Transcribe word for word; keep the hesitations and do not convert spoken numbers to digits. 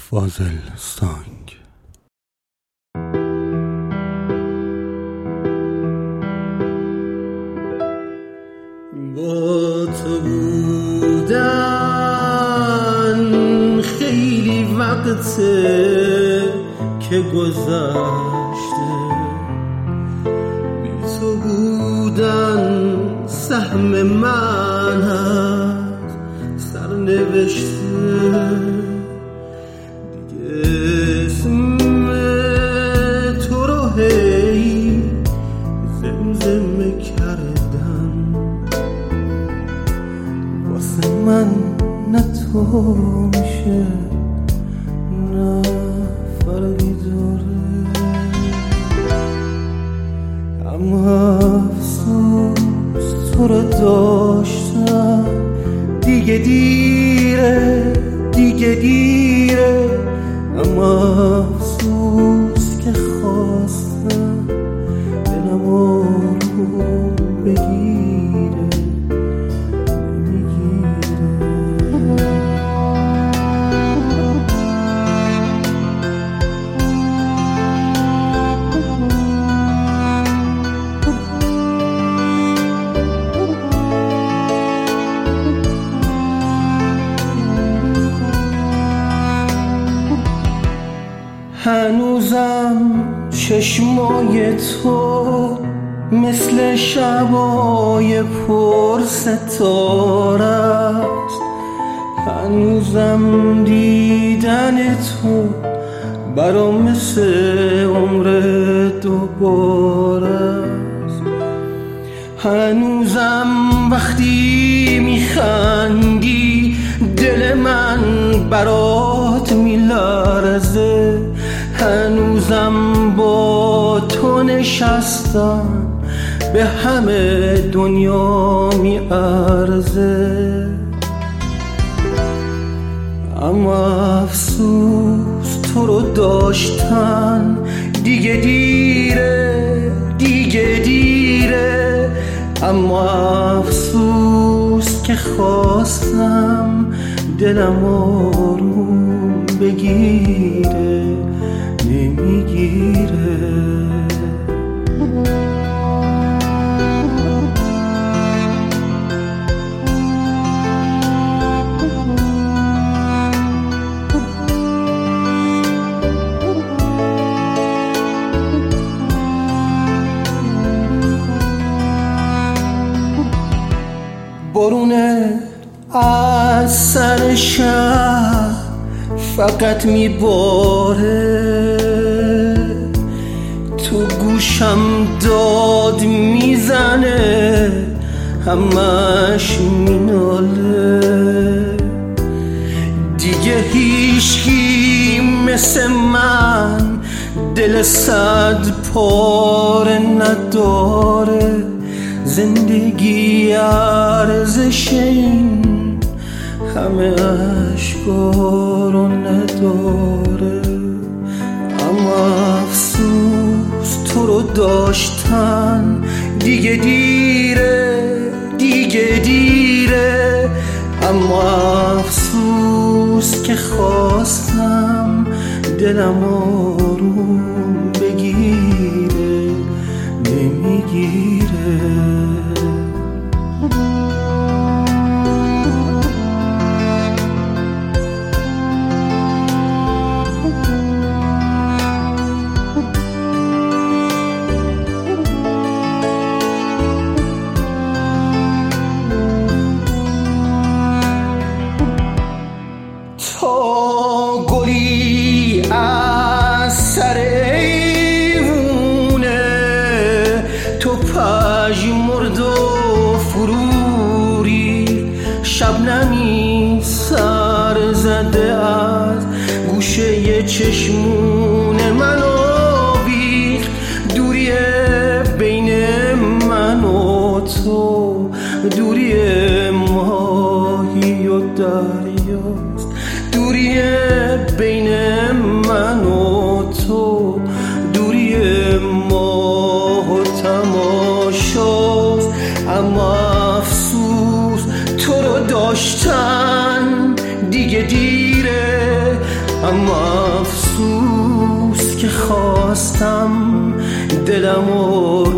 فاضل سانگ. با تو بودن خیلی وقته که گذشته، بی تو بودن سهم من هست سرنوشته، دیگه اسم تو رو هی زمزمه کردم، واسه من نه تو میشه نه فرقی داره، اما افسوس تو رو داشتم، دیگه دیره دیگه دیره، اما افسوس که خواستم دلم آروم بگیره نمیگیره. هنوزم چشمای تو مثل شبای پر ستاره است، هنوزم دیدن تو برام مثل عمر دوباره است، هنوزم وقتی میخندی دل من برات میلرزه، هنوزم با تو نشستم به همه دنیا میارزه، اما افسوس تو رو داشتن دیگه دیره دیگه دیره، اما افسوس که خواستم دلم آروم بگیره نمیگیره. بارونه از سر شهر فقط میباره، تو گوشم داد میزنه همش میناله، دیگه هیچکی مثل من دل صد پاره نداره، زندگی ارزش این همه اشکا رو نداره، اما افسوس تو رو داشتن دیگه دیره دیگه دیره، اما افسوس که خواستم دلم آروم بگیره نمیگیره. تا گلی از سر ایوونه تو پژمرد و فروری، شبنمی سر زده از گوشه چشمون من آویخ، دوری بین من و تو دوری ماهی و دریاست، دوری بین من و تو دوری ماه و تماشاست، اما افسوس تو رو داشتن دیگه دیره، اما افسوس که خواستم دلمو